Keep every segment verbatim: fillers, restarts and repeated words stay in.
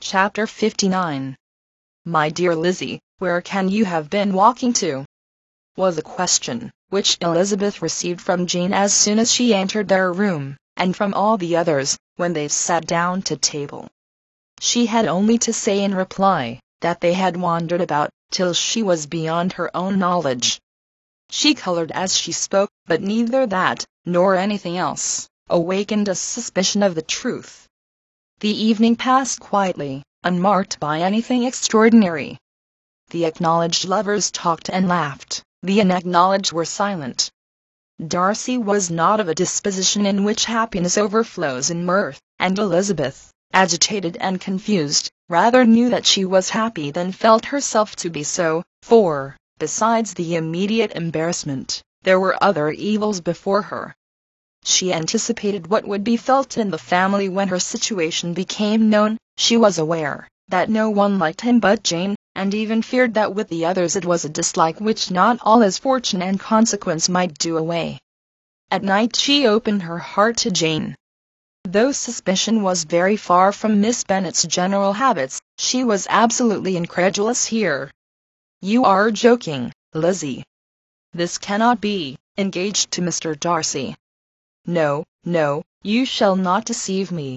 Chapter fifty-nine. "My dear Lizzie, where can you have been walking to?" was a question which Elizabeth received from Jane as soon as she entered their room, and from all the others, when they sat down to table. She had only to say in reply, that they had wandered about, till she was beyond her own knowledge. She colored as she spoke, but neither that, nor anything else, awakened a suspicion of the truth. The evening passed quietly, unmarked by anything extraordinary. The acknowledged lovers talked and laughed, the unacknowledged were silent. Darcy was not of a disposition in which happiness overflows in mirth, and Elizabeth, agitated and confused, rather knew that she was happy than felt herself to be so, for, besides the immediate embarrassment, there were other evils before her. She anticipated what would be felt in the family when her situation became known. She was aware that no one liked him but Jane, and even feared that with the others it was a dislike which not all his fortune and consequence might do away. At night she opened her heart to Jane. Though suspicion was very far from Miss Bennet's general habits, she was absolutely incredulous here. "You are joking, Lizzie. This cannot be, engaged to Mister Darcy." "No, no, you shall not deceive me.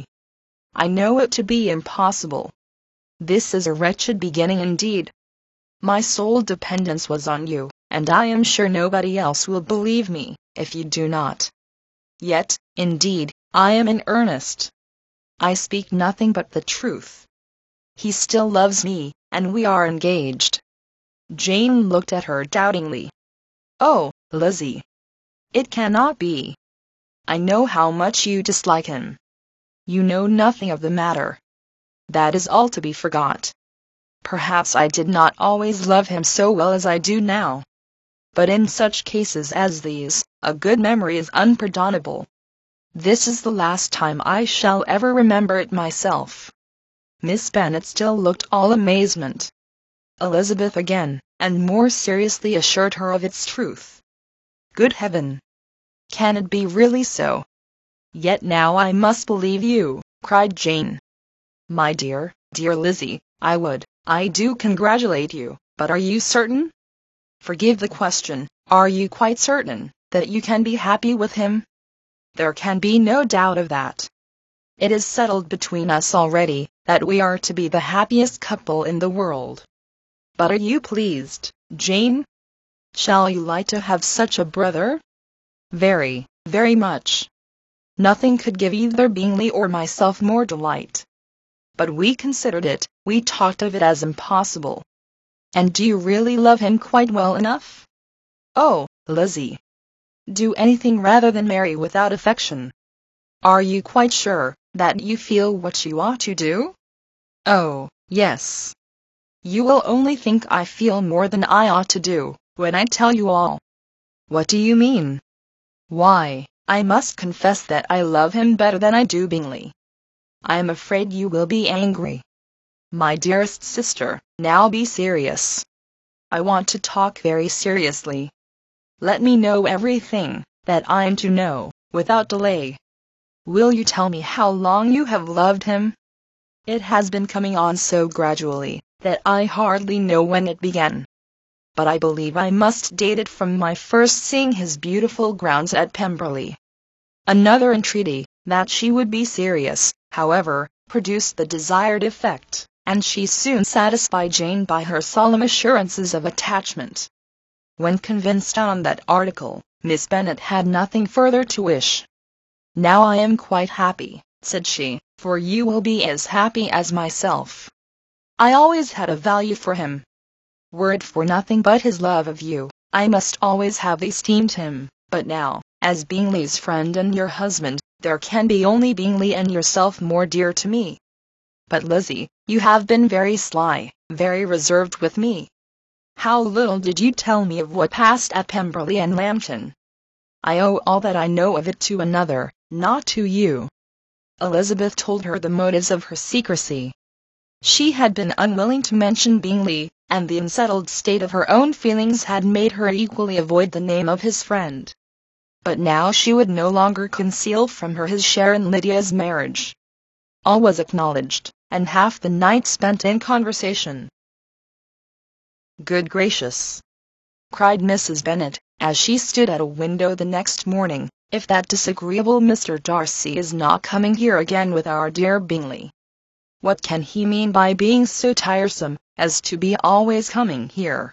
I know it to be impossible. This is a wretched beginning indeed. My sole dependence was on you, and I am sure nobody else will believe me, if you do not. Yet, indeed, I am in earnest. I speak nothing but the truth. He still loves me, and we are engaged." Jane looked at her doubtingly. "Oh, Lizzie! It cannot be. I know how much you dislike him. You know nothing of the matter. That is all to be forgot. Perhaps I did not always love him so well as I do now. But in such cases as these, a good memory is unpardonable. This is the last time I shall ever remember it myself." Miss Bennet still looked all amazement. Elizabeth again, and more seriously assured her of its truth. "Good heaven! Can it be really so? Yet now I must believe you," cried Jane. "My dear, dear Lizzie, I would, I do congratulate you, but are you certain? Forgive the question, are you quite certain that you can be happy with him?" "There can be no doubt of that. It is settled between us already, that we are to be the happiest couple in the world. But are you pleased, Jane? Shall you like to have such a brother?" "Very, very much. Nothing could give either Bingley or myself more delight. But we considered it, we talked of it as impossible." "And do you really love him quite well enough?" "Oh, Lizzie! Do anything rather than marry without affection. Are you quite sure that you feel what you ought to do?" "Oh, yes. You will only think I feel more than I ought to do, when I tell you all." "What do you mean?" "Why, I must confess that I love him better than I do Bingley. I am afraid you will be angry." "My dearest sister, now be serious." "I want to talk very seriously. Let me know everything that I am to know, without delay. Will you tell me how long you have loved him?" "It has been coming on so gradually, that I hardly know when it began. But I believe I must date it from my first seeing his beautiful grounds at Pemberley." Another entreaty, that she would be serious, however, produced the desired effect, and she soon satisfied Jane by her solemn assurances of attachment. When convinced on that article, Miss Bennet had nothing further to wish. "Now I am quite happy," said she, "for you will be as happy as myself. I always had a value for him. Were it for nothing but his love of you, I must always have esteemed him, but now, as Bingley's friend and your husband, there can be only Bingley and yourself more dear to me. But Lizzie, you have been very sly, very reserved with me. How little did you tell me of what passed at Pemberley and Lambton? I owe all that I know of it to another, not to you." Elizabeth told her the motives of her secrecy. She had been unwilling to mention Bingley, and the unsettled state of her own feelings had made her equally avoid the name of his friend. But now she would no longer conceal from her his share in Lydia's marriage. All was acknowledged, and half the night spent in conversation. "Good gracious!" cried Missus Bennet, as she stood at a window the next morning, "if that disagreeable Mister Darcy is not coming here again with our dear Bingley! What can he mean by being so tiresome as to be always coming here?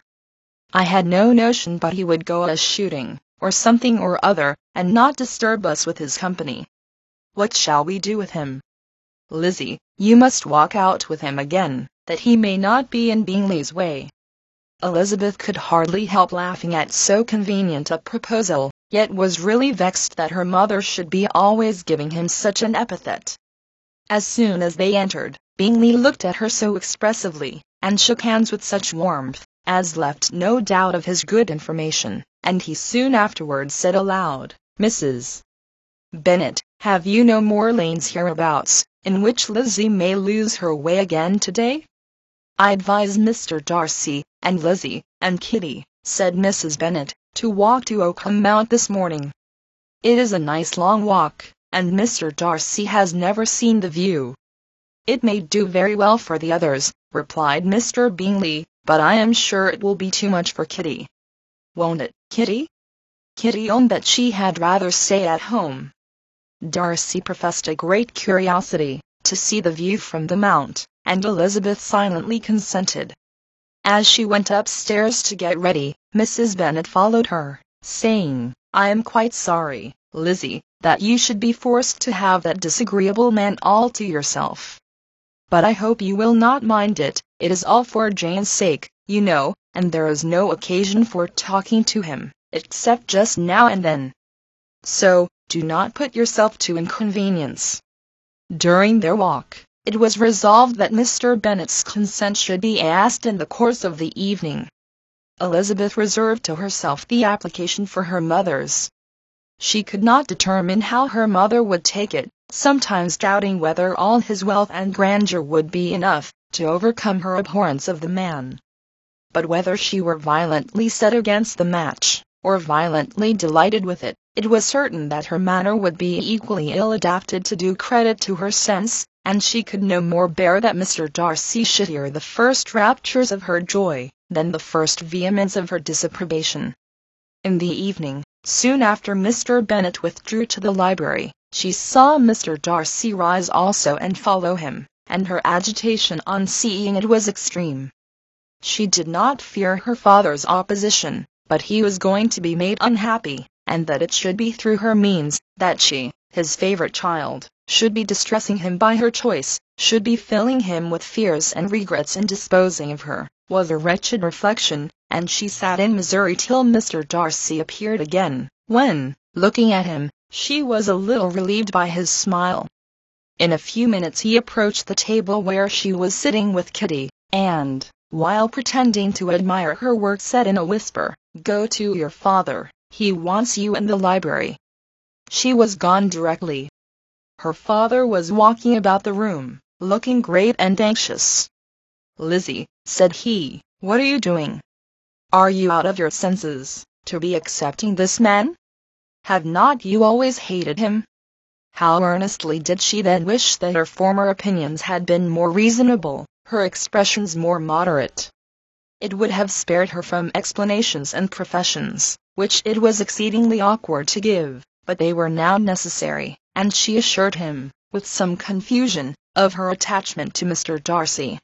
I had no notion but he would go a-shooting, or something or other, and not disturb us with his company. What shall we do with him? Lizzie, you must walk out with him again, that he may not be in Bingley's way." Elizabeth could hardly help laughing at so convenient a proposal, yet was really vexed that her mother should be always giving him such an epithet. As soon as they entered, Bingley looked at her so expressively, and shook hands with such warmth, as left no doubt of his good information, and he soon afterwards said aloud, "Missus Bennet, have you no more lanes hereabouts, in which Lizzie may lose her way again to-day?" "I advise Mister Darcy, and Lizzie, and Kitty," said Missus Bennet, "to walk to Oakham Mount this morning. It is a nice long walk, and Mister Darcy has never seen the view." "It may do very well for the others," replied Mister Bingley, "but I am sure it will be too much for Kitty." "Won't it, Kitty?" Kitty owned that she had rather stay at home. Darcy professed a great curiosity to see the view from the Mount, and Elizabeth silently consented. As she went upstairs to get ready, Missus Bennet followed her, saying, "I am quite sorry, Lizzie, that you should be forced to have that disagreeable man all to yourself. But I hope you will not mind it. It is all for Jane's sake, you know, and there is no occasion for talking to him, except just now and then. So, do not put yourself to inconvenience." During their walk, it was resolved that Mister Bennet's consent should be asked in the course of the evening. Elizabeth reserved to herself the application for her mother's. She could not determine how her mother would take it, sometimes doubting whether all his wealth and grandeur would be enough to overcome her abhorrence of the man. But whether she were violently set against the match, or violently delighted with it, it was certain that her manner would be equally ill adapted to do credit to her sense, and she could no more bear that Mister Darcy should hear the first raptures of her joy, than the first vehemence of her disapprobation. In the evening, soon after Mister Bennet withdrew to the library, she saw Mister Darcy rise also and follow him, and her agitation on seeing it was extreme. She did not fear her father's opposition, but he was going to be made unhappy, and that it should be through her means, that she, his favorite child, should be distressing him by her choice, should be filling him with fears and regrets in disposing of her, was a wretched reflection, and she sat in misery till Mister Darcy appeared again, when, looking at him, she was a little relieved by his smile. In a few minutes he approached the table where she was sitting with Kitty, and, while pretending to admire her work, said in a whisper, "Go to your father, he wants you in the library." She was gone directly. Her father was walking about the room, looking grave and anxious. "Lizzie," said he, "what are you doing? Are you out of your senses, to be accepting this man? Have not you always hated him?" How earnestly did she then wish that her former opinions had been more reasonable, her expressions more moderate. It would have spared her from explanations and professions, which it was exceedingly awkward to give, but they were now necessary, and she assured him, with some confusion, of her attachment to Mister Darcy.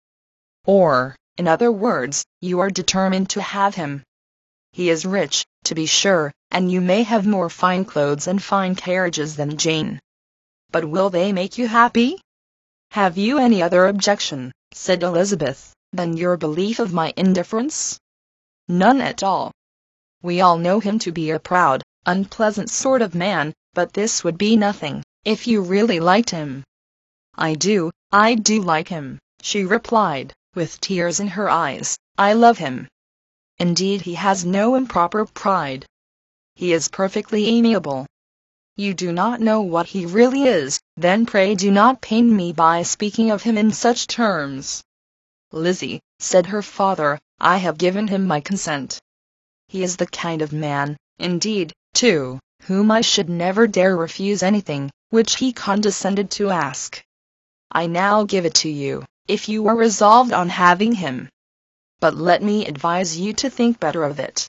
"Or, in other words, you are determined to have him. He is rich, to be sure, and you may have more fine clothes and fine carriages than Jane. But will they make you happy?" "Have you any other objection," said Elizabeth, "than your belief of my indifference?" "None at all. We all know him to be a proud, unpleasant sort of man, but this would be nothing, if you really liked him." "I do, I do like him," she replied, with tears in her eyes. "I love him. Indeed, he has no improper pride. He is perfectly amiable. You do not know what he really is, then pray do not pain me by speaking of him in such terms." "Lizzie," said her father, "I have given him my consent. He is the kind of man, indeed, to whom I should never dare refuse anything which he condescended to ask." I now give it to you, if you are resolved on having him. But let me advise you to think better of it.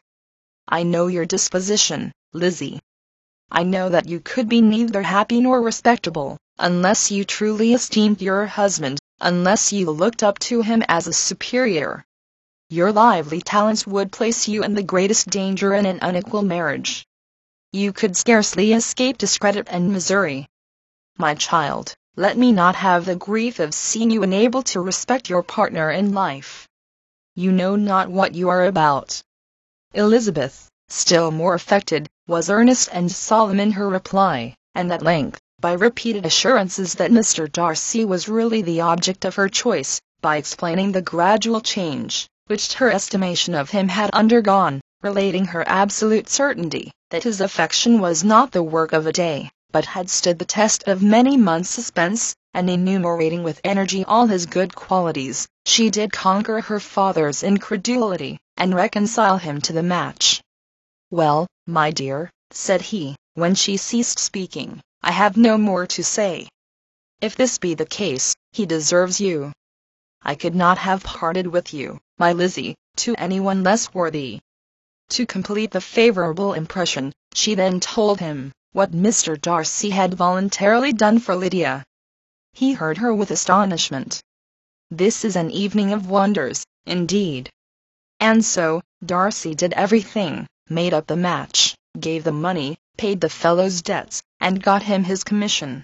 I know your disposition, Lizzie. I know that you could be neither happy nor respectable, unless you truly esteemed your husband, unless you looked up to him as a superior. Your lively talents would place you in the greatest danger in an unequal marriage. You could scarcely escape discredit and misery. My child, let me not have the grief of seeing you unable to respect your partner in life. You know not what you are about. Elizabeth, still more affected, was earnest and solemn in her reply, and at length, by repeated assurances that Mister Darcy was really the object of her choice, by explaining the gradual change which her estimation of him had undergone, relating her absolute certainty that his affection was not the work of a day, but had stood the test of many months' suspense, and enumerating with energy all his good qualities, she did conquer her father's incredulity, and reconcile him to the match. "Well, my dear," said he, when she ceased speaking, "I have no more to say. If this be the case, he deserves you. I could not have parted with you, my Lizzie, to anyone less worthy." To complete the favorable impression, she then told him what Mister Darcy had voluntarily done for Lydia. He heard her with astonishment. This is an evening of wonders, indeed. And so, Darcy did everything, made up the match, gave the money, paid the fellow's debts, and got him his commission.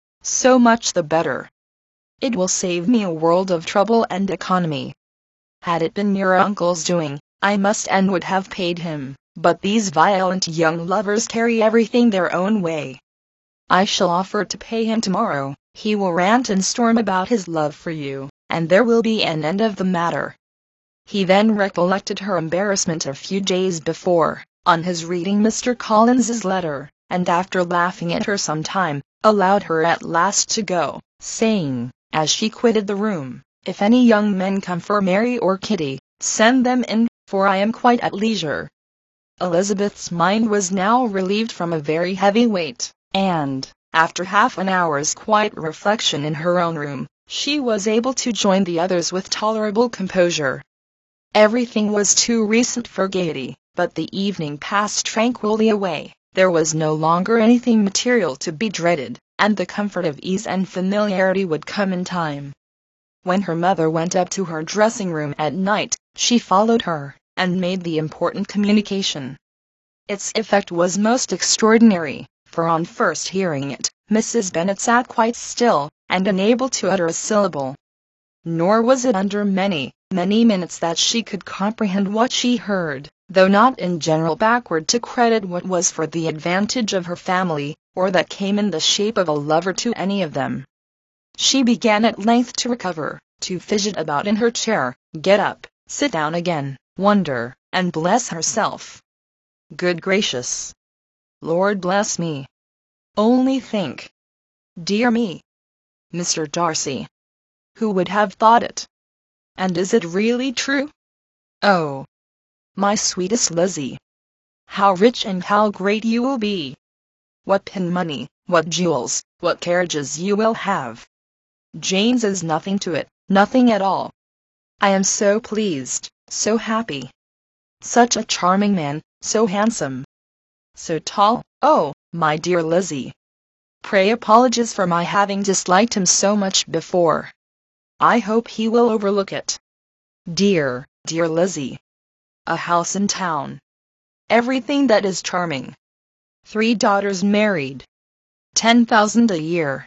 So much the better. It will save me a world of trouble and economy. Had it been your uncle's doing, I must and would have paid him, but these violent young lovers carry everything their own way. I shall offer to pay him tomorrow, he will rant and storm about his love for you, and there will be an end of the matter. He then recollected her embarrassment a few days before, on his reading Mister Collins's letter, and after laughing at her some time, allowed her at last to go, saying, as she quitted the room, "If any young men come for Mary or Kitty, send them in, for I am quite at leisure." Elizabeth's mind was now relieved from a very heavy weight, and, after half an hour's quiet reflection in her own room, she was able to join the others with tolerable composure. Everything was too recent for gaiety, but the evening passed tranquilly away. There was no longer anything material to be dreaded, and the comfort of ease and familiarity would come in time. When her mother went up to her dressing-room at night, she followed her, and made the important communication. Its effect was most extraordinary, for on first hearing it, Missus Bennet sat quite still, and unable to utter a syllable. Nor was it under many, many minutes that she could comprehend what she heard, though not in general backward to credit what was for the advantage of her family, or that came in the shape of a lover to any of them. She began at length to recover, to fidget about in her chair, get up, sit down again, wonder, and bless herself. Good gracious! Lord bless me! Only think! Dear me! Mister Darcy! Who would have thought it? And is it really true? Oh, my sweetest Lizzie! How rich and how great you will be! What pin money, what jewels, what carriages you will have! Jane's is nothing to it, nothing at all. I am so pleased, so happy. Such a charming man, so handsome, so tall. Oh, my dear Lizzie! Pray apologize for my having disliked him so much before. I hope he will overlook it. Dear, dear Lizzie! A house in town. Everything that is charming. Three daughters married. Ten thousand a year.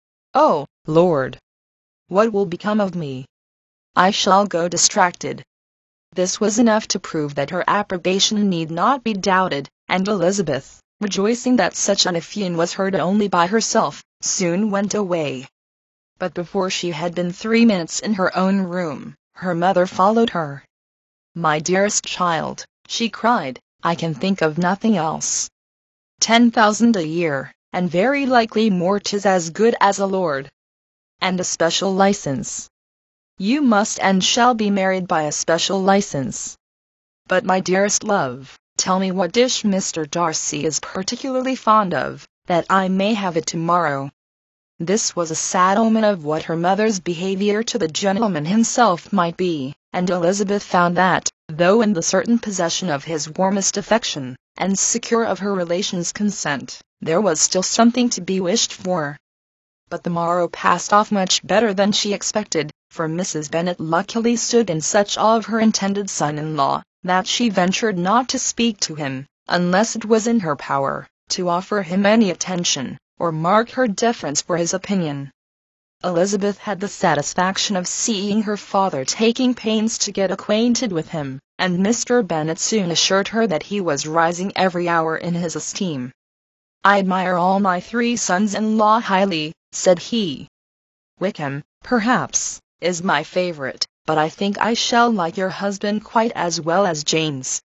Oh, Lord! What will become of me? I shall go distracted. This was enough to prove that her approbation need not be doubted, and Elizabeth, rejoicing that such an effusion was heard only by herself, soon went away. But before she had been three minutes in her own room, her mother followed her. "My dearest child," she cried, "I can think of nothing else. Ten thousand a year, and very likely more, 'tis as good as a lord. And a special license. You must and shall be married by a special license. But my dearest love, tell me what dish Mister Darcy is particularly fond of, that I may have it tomorrow." This was a sad omen of what her mother's behavior to the gentleman himself might be, and Elizabeth found that, though in the certain possession of his warmest affection, and secure of her relations' consent, there was still something to be wished for. But the morrow passed off much better than she expected, for Missus Bennet luckily stood in such awe of her intended son-in-law, that she ventured not to speak to him, unless it was in her power, to offer him any attention, or mark her deference for his opinion. Elizabeth had the satisfaction of seeing her father taking pains to get acquainted with him, and Mister Bennet soon assured her that he was rising every hour in his esteem. "I admire all my three sons-in-law highly," said he. "Wickham, perhaps, is my favorite, but I think I shall like your husband quite as well as James.